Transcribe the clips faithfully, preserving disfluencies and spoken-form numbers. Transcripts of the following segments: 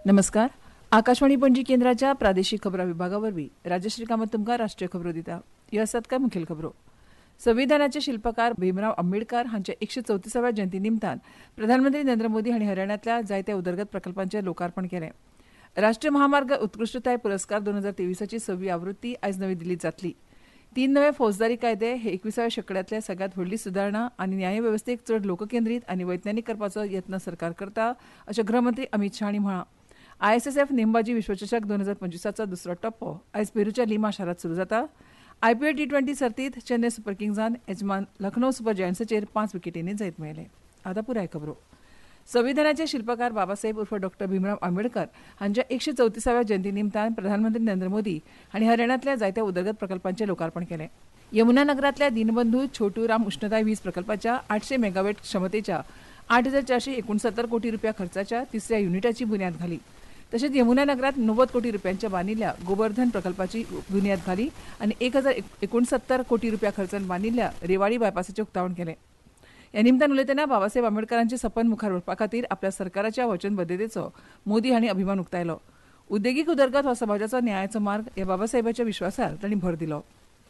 नमस्कार. आकाशवाणी पणजी केंद्राच्या प्रादेशीक खबरां विभागावरवीं राजश्री कामत तुमकां राष्ट्रीय खबरो दिता. ह्यो आसात कांय मुखेल खबरो. संविधानाचे शिल्पकार भीमराव आंबेडकर हांच्या एकशे चवतिसाव्या जयंती निमतान प्रधानमंत्री नरेंद्र मोदी हांणी हरियाणांतल्या जायत्या उदरगत प्रकल्पांचें लोकार्पण केलें. राष्ट्रीय महामार्ग उत्कृश्टताय पुरस्कार दोन हजार तेवीसाची सव्वी आवृत्ती आयज नवी दिल्लींत जातली. तीन नवे फौजदारी कायदे हे एकविसाव्या शेंकड्यांतल्या सगळ्यांत व्हडली सुदारणा आनी न्यायवेवस्थेक चड लोककेंद्रीत आनी वैज्ञानीक करपाचो यत्न सरकार करता, अशें गृहमंत्री अमित शाह हांणी म्हळां. आय एस एस एफ नेमबाजी विश्वचषक दोन हजार पंचवीसाचो दुसरो टप्पो आयज पेरूच्या लिमा शारांत सुरू जाता. आयपीएल टी ट्वेंटी सर्तींत चेन्नय सुपर किंग्जान येजमान लखनौ सुपर जायंट्साचेर पांच विकेटींनी जैत मेळयले. आतां पुराय खबरो. संविधानाचे शिल्पकार बाबासाहेब उर्फ डॉक्टर भीमराव आंबेडकर हांच्या एकशे चवतिसाव्या जयंती निमतान प्रधानमंत्री नरेंद्र मोदी हांणी हरियाणांतल्या जायत्या उदरगत प्रकल्पांचें लोकार्पण केलें. यमुना नगरांतल्या दीनबंधू छोटू राम उश्णताय वीज प्रकल्पाच्या आठशे मेगावॅट क्षमतेच्या आठ हजार चारशे एकोणसत्तर कोटी रुपया खर्चाच्या तिसऱ्या युनिटाची बुन्याद घाली. तशेंच यमुना नगरांत णव्वद कोटी रुपयांच्या बांदिल्ल्या गोवर्धन प्रकल्पाची बुन्याद घाली आनी एक हजार एकोणसत्तर कोटी रुपया खर्चान बांदिल्ल्या रेवाडी बायपासाचें उक्तावण केलें. ह्या निमतान उलयतना बाबासाहेब आंबेडकरांचें सपन मुखार व्हरपा खातीर आपल्या सरकाराच्या वचनबद्धतेचो मोदी हांणी अभिमान उक्तायलो. उद्देगीक उदरगत हो समाजाचो न्यायाचो मार्ग ह्या बाबासाहेबाच्या विश्वासार तांणी भर दिलो.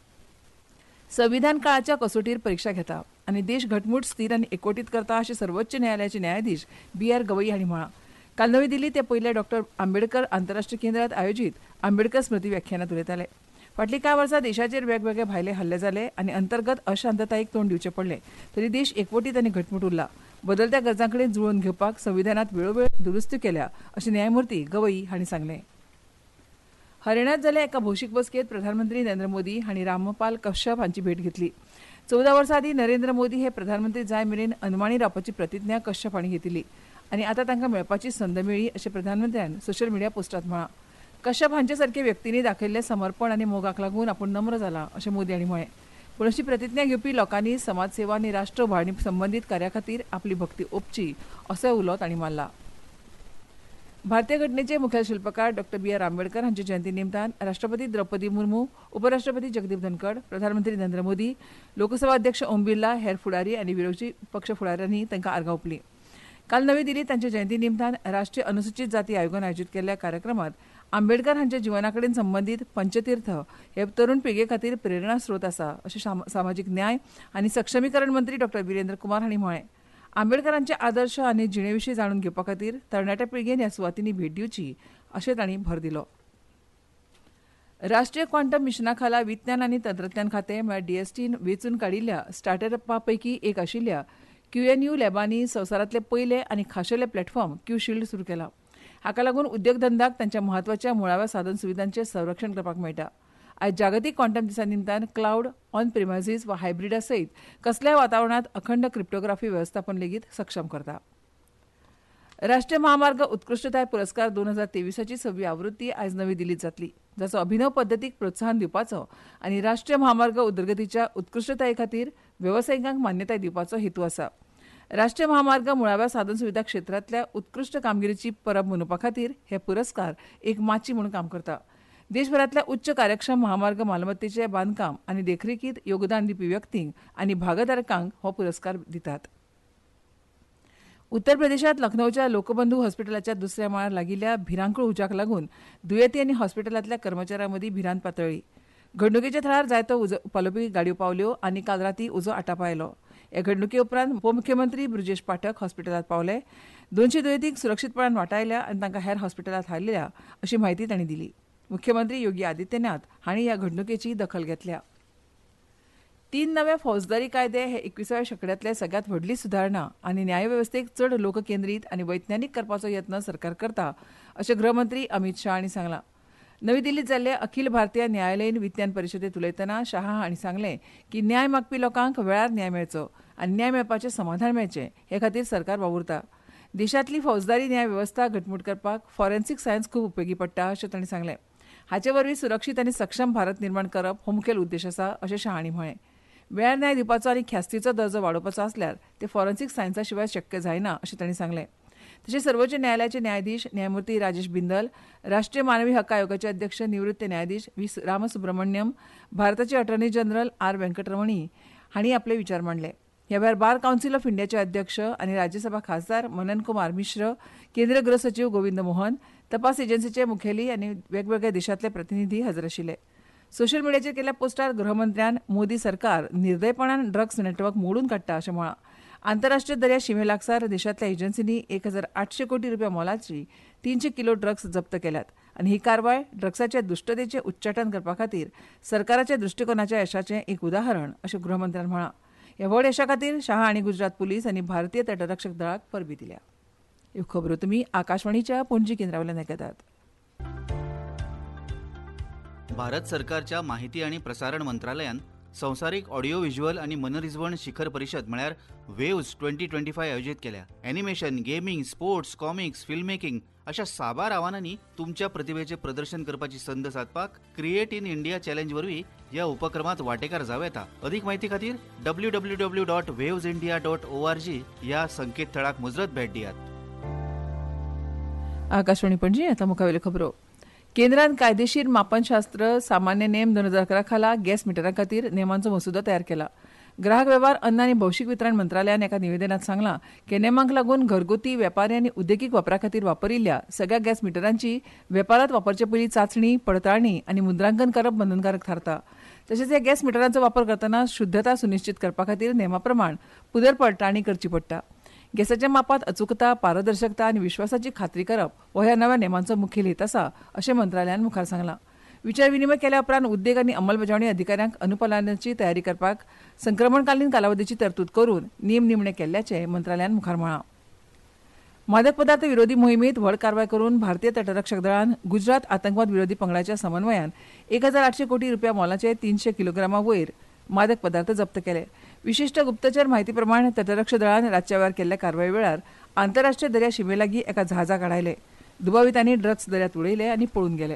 संविधान काळाच्या कसोटीर परीक्षा घेता आनी देश घटमूट स्थिर आनी एकवटीत करता अशें सर्वोच्च न्यायालयाचे न्यायाधीश बी आर गवई हांणी म्हळां. काल नवी दिल्लींत ते पयले डॉक्टर आंबेडकर आंतरराष्ट्रीय केंद्रांत आयोजीत आंबेडकर स्मृती व्याख्यानांत उलयताले. फाटलीं कांय वर्सां देशाचेर वेगवेगळे भायले हल्ले जाले आनी अंतर्गत अशांततायेक तोंड दिवचें पडलें, तरी देश एकवटीत आनी घटमूट उरला. बदलत्या गरजां कडेन जुळोवन घेवपाक संविधानांत वेळोवेळ दुरुस्त्यो केल्या अशें न्यायमूर्ती गवई हांणी सांगलें. हरियाणांत जाल्ल्या एका भौशीक बसकेंत प्रधानमंत्री नरेंद्र मोदी हांणी रामपाल कश्यप हांची भेट घेतली. चवदा वर्सां आदीं नरेंद्र मोदी हे प्रधानमंत्री जाय मेरेन अनमानी रावपाची प्रतिज्ञा कश्यप हांणी घेतिल्ली आनी आतां तांकां मेळपाची संद मेळ्ळी अशें प्रधानमंत्र्यान सोशल मिडिया पोस्टांत म्हळां. कश्यप हांचे सारके व्यक्तींनी दाखयल्लें समर्पण आनी मोगाक लागून आपूण नम्र जाला अशें मोदी हांणी म्हळें. पूण अशी प्रतिज्ञा घेवपी लोकांनी समाजसेवा आनी राष्ट्र उभारणी संबंदीत कार्या खातीर आपली भक्ती ओपची असोय उलो तांणी मारला. भारतीय घटनेचे मुखेल शिल्पकार डॉक्टर बी आर आंबेडकर हांचे जयंती निमतान राष्ट्रपती द्रौपदी मुर्मू, उपराष्ट्रपती जगदीप धनखड, प्रधानमंत्री नरेंद्र मोदी, लोकसभा अध्यक्ष ओम बिर्ला, हेर फुडारी आनी विरोधी पक्ष फुडाऱ्यांनी तांकां आर्गां ओंपलीं. काल नवी दिल्लींत तांच्या जयंती निमतान राष्ट्रीय अनुसूचित जाती आयोगान आयोजीत केल्ल्या कार्यक्रमात आंबेडकर हांच्या जिवना कडेन संबंदीत पंचतीर्थ हे तरुण पिळगे खातीर प्रेरणा स्रोत आसा अशें सामाजीक न्याय आनी सक्षमीकरण मंत्री डॉक्टर विरेंद्र कुमार हांणी म्हळें. आंबेडकरांचे आदर्श आनी जिणे विशीं जाणून घेवपा खातीर तरणाट्या पिळगेन ह्या सुवातींनी भेट दिवची अशें तांणी भर दिलो. राष्ट्रीय क्वांटम मिशना खाला विज्ञान आनी तंत्रज्ञान खातें म्हळ्यार डीएसटीन वेंचून काडिल्ल्या स्टार्टअपा पैकी एक आशिल्ल्या क्यूएनयू लॅबांनी संवसारांतले पयले आनी खाशेले प्लॅटफॉर्म क्यू शिल्ड सुरू केला. हाका लागून उद्योगधंद्याक तांच्या म्हत्वाच्या मुळाव्या साधन सुविधांचें संरक्षण करपाक मेळटा. आयज जागतीक क्वांटम दिसा निमतान क्लाउड, ऑन प्रिमायसीस वा हायब्रिडा सयत कसल्याय वातावरणांत अखंड क्रिप्टोग्राफी वेवस्थापन लेगीत सक्षम करता. राष्ट्रीय महामार्ग उत्कृश्टताय पुरस्कार दोन हजार तेवीसाची सव्वी आवृत्ती आयज नवी दिल्लींत जातली, जाचो अभिनव पद्दतीक प्रोत्साहन दिवपाचो आनी राष्ट्रीय महामार्ग उदरगतीच्या उत्कृश्टताये खातीर वेवसायिकांक मान्यताय दिवपाचो हेतू आसा. राष्ट्रीय महामार्ग मुळाव्या साधन सुविधा क्षेत्रांतल्या उत्कृश्ट कामगिरीची परब मनोवपा खातीर हे पुरस्कार एक माची म्हूण काम करता. देशभरांतल्या उच्च कार्यक्षम महामार्ग मालमत्तेचे बांदकाम आनी देखरेखीत योगदान दिवपी व्यक्तींक आनी भागधारकांक हो पुरस्कार दितात. उत्तर प्रदेशांत लखनौच्या लोकबंधू हॉस्पिटलाच्या दुसऱ्या माळ्यार लागिल्ल्या भिरांकूळ उज्याक लागून दुयेंती आनी हॉस्पिटलांतल्या कर्मचाऱ्यां मदीं भिरांत पातळ्ळी. घडणुकेच्या थळार जायतो उजो पालोवपी गाडयो पावल्यो आनी काल रातीं उजो आटाप आयलो. ह्या घडणुके उपरांत उपमुख्यमंत्री ब्रिजेश पाठक हॉस्पिटलांत पावले. दोनशे दुयेंतींक सुरक्षीतपणान वाटायल्या आनी तांकां हेर हॉस्पिटलांत हाडल्या अशी म्हायती तांणी दिली. मुख्यमंत्री योगी आदित्यनाथ हांणी ह्या घडणुकेची दखल घेतल्या. तीन नवे फौजदारी कायदे हे एकविसाव्या शेंकड्यांतले सगळ्यांत व्हडली सुदारणा आनी न्यायवेवस्थेक चड लोककेंद्रीत आनी वैज्ञानीक करपाचो यत्न सरकार करता अशें गृहमंत्री अमित शाह हांणी सांगलां. नवी दिल्लींत जाल्ले अखिल भारतीय न्यायालयीन विज्ञान परिशदेंत उलयतना शाह हांणी सांगलें की न्याय मागपी लोकांक वेळार न्याय मेळचो आनी न्याय मेळपाचें समाधान मेळचें हे खातीर सरकार वावुरता. देशांतली फौजदारी न्याय वेवस्था घटमूट करपाक फॉरेन्सीक सायन्स खूब उपेगी पडटा अशें तांणी सांगलें. हाचे वरवीं सुरक्षीत आनी सक्षम भारत निर्माण करप हो मुखेल उद्देश आसा अशें शाह हांणी म्हळें. वेळार न्याय दिवपाचो आनी ख्यास्तीचो दर्जो वाडोवपाचो आसल्यार ते फॉरेन्सीक सायन्सा शिवाय शक्य जायना अशें तांणी सांगलें. तशेंच सर्वोच्च न्यायालयाचे न्यायाधीश न्यायमूर्ती राजेश बिंदल, राष्ट्रीय मानवी हक्क आयोगाचे अध्यक्ष निवृत्त न्यायाधीश व्ही रामसुब्रमण्यम, भारताचे अटॉर्नी जनरल आर व्यंकटरमणी हांणी आपले विचार मांडले. ह्या वेळार बार कावन्सिल ऑफ इंडियाचे अध्यक्ष आनी राज्यसभा खासदार मनन कुमार मिश्र, केंद्रीय गृह सचिव गोविंद मोहन, तपास एजन्सीचे मुखेली आनी वेगवेगळ्या देशांतले प्रतिनिधी हजर आशिल्ले. सोशल मिडियाचेर केल्ल्या पोस्टार गृहमंत्र्यान मोदी सरकार निर्दयपणान ड्रग्स नेटवर्क मोडून काडटा अशें म्हळां. आंतरराष्ट्रीय दर्या शिमे लागसार देशांतल्या एजन्सींनी एक हजार आठशे कोटी रुपया मोलाची तीनशे किलो ड्रग्स जप्त केल्यात आनी ही कारवाय ड्रग्साच्या दुश्टतेचें उच्चाटन करपा खातीर सरकाराच्या दृश्टिकोनाच्या यशाचें एक उदाहरण अशें गृहमंत्र्यान म्हळां. ह्या व्हड यशा खातीर शाह आनी गुजरात पुलीस आनी भारतीय तटरक्षक दळाक परबी दिल्या. ह्यो खबरो तुमी आकाशवाणीच्या पणजी केंद्रावेल्यान आयकतात. भारत सरकारच्या माहिती आणि प्रसारण मंत्रालयान संवसारीक ऑडिओ व्हिज्युअल आणि मनरिजवण शिखर परिषद म्हळ्यार वेव्ज ट्वेंटी ट्वेंटी फाय आयोजीत केल्या. Animation, gaming, sports, comics, film making अशा साबार आव्हानांनी तुमच्या प्रतिभेचे प्रदर्शन करपाची संद साधपाक क्रिएट इन इंडिया चॅलेंज वरवीं ह्या उपक्रमात वांटेकार जावं येता. अधिक म्हायती खातीर W W W dot waves India dot O R G ह्या संकेतथळाक मुजरत भेट दियात. आकाशवाणी पणजी आता मुखावेल्यो खबरो. केंद्रान कायदेशीर मापनशास्त्र सामान्य नेम दोन हजार अकरा खाला गॅस मिटरा खातीर नेमांचो मसुदो तयार केला. ग्राहक वेव्हार, अन्न आनी भौशीक वितरण मंत्रालयान एका निवेदनात सांगलां की नेमांक लागून घरगुती, वेपारी आनी उद्देगीक वापरा खातीर वापरिल्ल्या सगळ्या गॅस मिटरांची वेपारात वापरचे पयलीं चांचणी, पडताळणी आनी मुद्रांकन करप बंधनकारक थारता. तशेंच ह्या गॅस मिटरांचो वापर करतना शुद्धता सुनिश्चित करपा खातीर नेमा प्रमाण पुदर पडताळणी करची पडटा. गॅसाच्या मापात अचूकता, पारदर्शकता आनी विश्वासाची खात्री करप हो ह्या नव्या नेमांचो मुखेल हेत आसा अशें मंत्रालयान मुखार सांगलां. विचार विनिमय केल्या उपरांत उद्देग आनी अंमलबजावणी अधिकाऱ्यांक अनुपालनाची तयारी करपाक संक्रमणकालीन कालावधीची तरतूद करून नेम निमणे केल्ल्याचें मंत्रालयान मुखार म्हळां. मादक पदार्थ विरोधी मोहिमेत व्हड कारवाय करून भारतीय तटरक्षक दळान गुजरात आतंकवाद विरोधी पंगडाच्या समन्वयान एक हजार आठशे कोटी रुपया मोलाचे तीनशे किलोग्रामा वयर मादक पदार्थ जप्त केले. विशिष्ट गुप्तचर म्हायती प्रमाण तटरक्षक दळान रातच्या वेळार केल्ल्या कारवाये वेळार आंतरराष्ट्रीय दर्या शिमे लागीं एका जहाजाक आडायले. दुबावितांनी ड्रग्स दर्यांत उडयले आनी पळून गेले.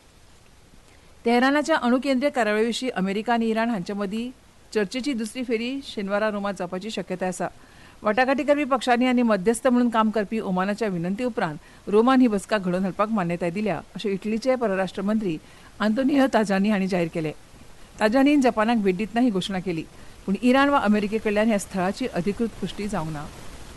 तेहरानाच्या अणु केंद्रीय कार्यावळी विशीं अमेरिका आनी इराण हांचे मदीं चर्चेची दुसरी फेरी शेनवारा रोमात जावपाची शक्यताय आसा. वाटाघाटी करपी पक्षांनी आनी मध्यस्थ म्हणून काम करपी ओमानाच्या विनंती उपरांत रोमान ही बसका घडोवन हाडपाक मान्यताय दिल्या अशें इटलीचे परराष्ट्र मंत्री आंतोनियो ताजानी हांणी जाहीर केलें. ताजानीन जपानाक भेट दितना ही घोशणा केली, पूण इराण वा अमेरिके कडल्यान ह्या स्थळाची अधिकृत पुष्टी जावंक ना.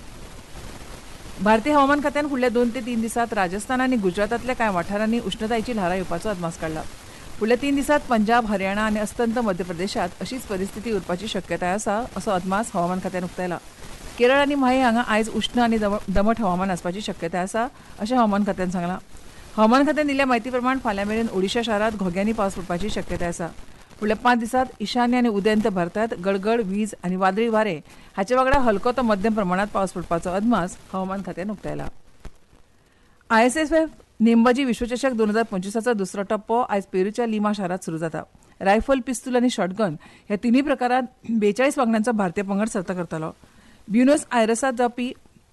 भारतीय हवामान खात्यान फुडल्या दोन ते तीन दिसांत राजस्थान आनी गुजरातांतल्या कांय वाठारांनी उश्णतायेची ल्हारां येवपाचो अदमास काडला. फुडल्या तीन दिसांत पंजाब, हरियाणा आनी अस्तंत मध्य प्रदेशात अशीच परिस्थिती उरपाची शक्यताय आसा असो अदमास हवामान खात्यान उक्तायला. केरळ आनी माहे हांगा आयज उश्ण आनी दमट हवामान आसपाची शक्यताय आसा अशें हवामान खात्यान सांगलां. हवामान खात्यान दिल्ल्या म्हायती प्रमाण फाल्यां मेरेन ओडिशा शारांत घोग्यांनी पावस पडपाची शक्यताय आसा. फुडल्या पांच दिसांत ईशान्य आनी उदेंत भारतांत गडगड, वीज आनी वादळी वारे हाचे वांगडा हलको तो मध्यम प्रमाणात पावस पडपाचो अदमास हवामान खात्यान उक्तायला. आय एस एस एफ नेमबाजी विश्वचषक दोन हजार पंचवीसाचो दुसरो टप्पो आयज पेरूच्या लिमा शारांत सुरू जाता. रायफल, पिस्तूल आनी शॉटगन ह्या तिनूय प्रकारांत बेचाळीस वांगड्यांचो भारतीय पंगड सर्त करतलो. ब्युनोस आयरेसांत जावपी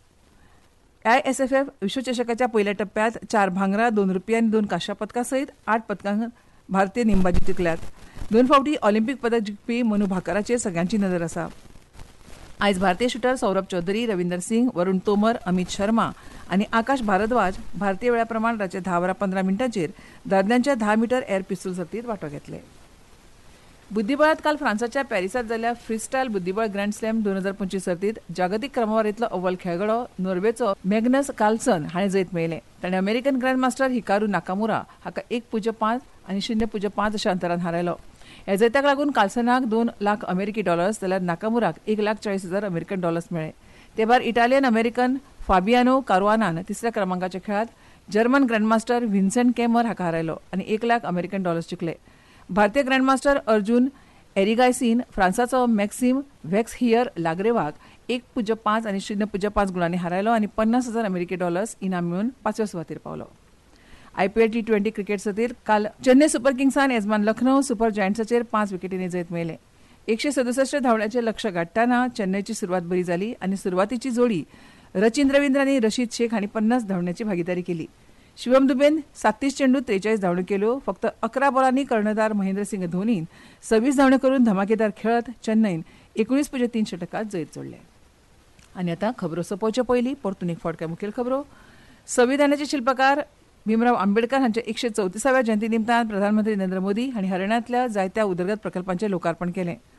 आय एस एफ एफ विश्वचषकाच्या पयल्या टप्प्यांत चार भांगरा, दोन रुपया आनी दोन कांस्य पदकां सयत आठ पदकांक भारतीय नेमबाजी जिखल्यात. दोन फावटी ऑलिंपीक पदक जिखपी मनू भाकराचेर सगळ्यांची नदर आसा. आयज भारतीय शूटर सौरभ चौधरी, रविंदर सिंग, वरुण तोमर, अमित शर्मा आनी आकाश भारद्वाज भारतीय वेळा प्रमाण रातचे धा वरां पंदरा मिनटांचेर दादल्यांच्या धा मीटर एअर पिस्तूल सर्तींत वांटो घेतले. बुद्धीबळांत काल फ्रांसाच्या पॅरिसांत जाल्ल्या फ्रीस्टायल बुद्धीबळ ग्रँड स्लॅम दोन हजार पंचवीस सर्तींत जागतीक क्रमवारींतलो अव्वल खेळगडो नॉर्वेचो मॅग्नस कार्लसन हाणें जैत मेळयलें. ताणें American grand master Hikaru Nakamura हाका एक पुज्य पांच आनी शुन्य पुज्य पांच अशा अंतरान हारयलो. ह्या जैताक लागून कार्लसनाक दोन लाख अमेरिकी डॉलर्स जाल्यार नाकामुराक एक लाख चाळीस हजार अमेरिकन डॉलर्स मेळ्ळे. ते भायर इटालियन अमेरिकन फाबियानो कारुआनान तिसऱ्या क्रमांकाच्या खेळांत जर्मन ग्रँडमास्टर व्हिन्सेंट केमर हाका हारयलो आनी एक लाख अमेरिकन डॉलर्स जिखले. भारतीय ग्रँडमास्टर अर्जुन एरिगायसीन फ्रांसाचो मॅक्सिम व्हॅक्सहियर लाग्रेवाक एक पुज्य पांच आनी शुन्य पुज्य पांच गुणांनी हारयलो आनी पन्नास हजार अमेरिकी डॉलर्स इनाम मेळून पांचव्या सुवातेर पावलो. आयपीएल टी ट्वेंटी क्रिकेट सर्तीत काल चेन्नई सुपर किंग्सान येजमान लखनौ सुपर जायंट्साचेर पांच विकेटींनी जैत मेळयलें. एकशे सदुसश्ट धांवड्याचें लक्ष्य गाठतना चेन्नईची सुरवात बरी जाली आनी सुरवातीची जोडी रचिन रवींद्र आनी रशीद शेख हांणी पन्नास धांवड्याची भागीदारी केली. शिवम दुबेन साततीस चेंडूत त्रेचाळीस धांवड्यो केल्यो. फक्त अकरा बॉलांनी कर्णधार महेंद्रसिंग धोनीन सव्वीस धांवड्यो करून धमाकेदार खेळत चेन्नईन एकुणीस पुज्य तीन षटकात जैत जोडले. आनी आतां खबरो सोंपोवचे पयलीं परतून एक फावट मुखेल खबरो. संविधानाचे शिल्पकार भीमराव आंबेडकर हांच्या एकशे चौतीसाव्या जयंती निमतान प्रधानमंत्री नरेंद्र मोदी हांणी हरियाणांतल्या जायत्या उदरगत प्रकल्पांचें लोकार्पण केलें.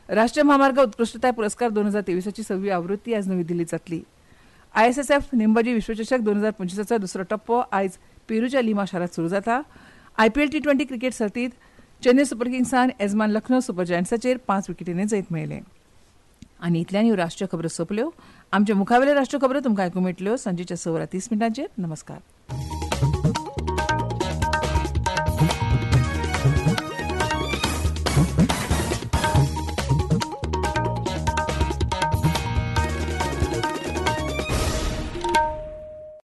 राष्ट्रीय महामार्ग उत्कृष्टताय पुरस्कार दोन हजार तेवीसाची सव्वी आवृत्ती आज नवी दिल्लीत जातली. आय एस एस एफ नेमबाजी विश्वचषक दोन हजार पंचवीसचा दुसरो टप्पो आयज पेरूच्या लिमा शारात सुरू जाता. आयपीएल टी ट्वेंटी क्रिकेट सर्तीत चेन्नई सुपर किंग्सान येजमान लखनौ सुपर जायंट्साचेर पांच विकेटींनी जैत मेळयलें. आनी इतल्यान ह्यो राष्ट्रीय खबरो सोंपल्यो. आमचे मुखावेले राष्ट्रीय खबरो तुमकां आयकूंक मेळटल्यो सांजेच्या स वरां तीस मिनटांचेर. नमस्कार.